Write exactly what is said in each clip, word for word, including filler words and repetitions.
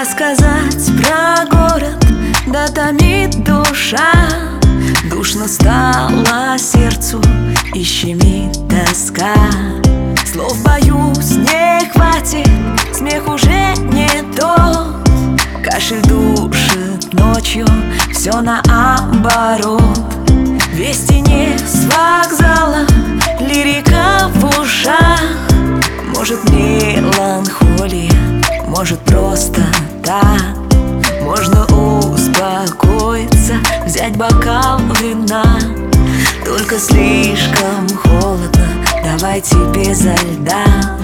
Рассказать про город, да томит душа. Душно стало сердцу и щемит тоска. Слов боюсь, не хватит, смех уже не тот. Кашель душит ночью, все наоборот. Вести не с вокзала, лирика в ушах. Может, меланхолия, может, просто так. Можно успокоиться, взять бокал вина. Только слишком холодно, давайте безо льда.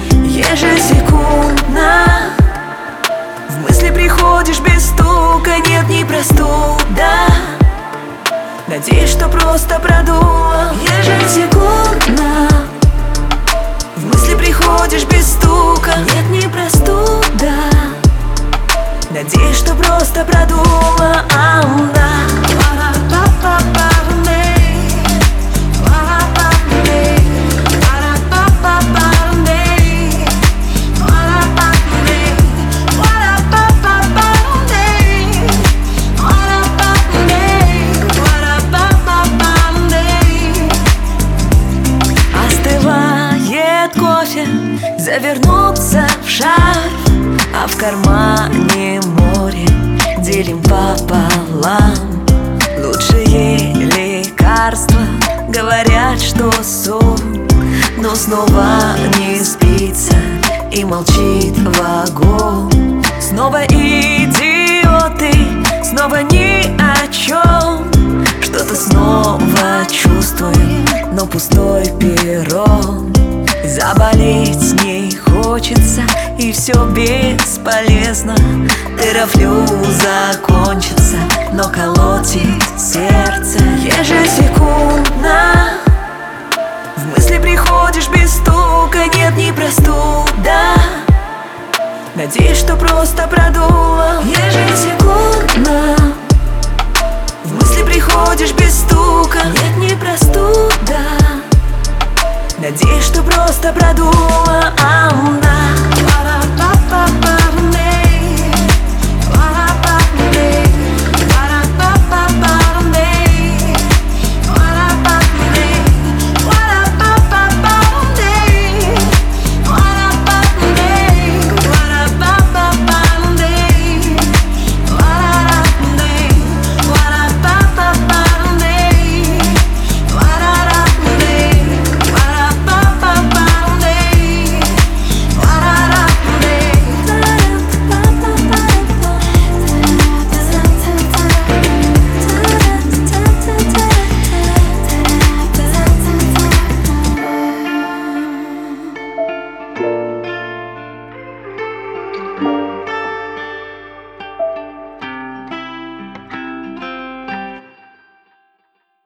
Ежесекундно в мысли приходишь без стука. Нет, не простуда, надеюсь, что просто продуло. Ежесекундно в мысли приходишь без стука. Нет, не простуда, надеюсь, что просто продуло. Ам-да. Завернуться в шарф, а в кармане море делим пополам. Лучшие лекарства говорят, что сон, но снова не спится и молчит вагон. Снова идиоты, снова ни о чем. Что-то снова чувствуем, но пустой перрон. Заболеть не хочется, и все бесполезно. Тороплю закончится, но колотит сердце. Ежесекундно в мысли приходишь без стука. Нет, не простуда, надеюсь, что просто продуло. Ежесекундно в мысли приходишь без стука. Нет, не простуда, надеюсь, что просто продуло. Ам-да.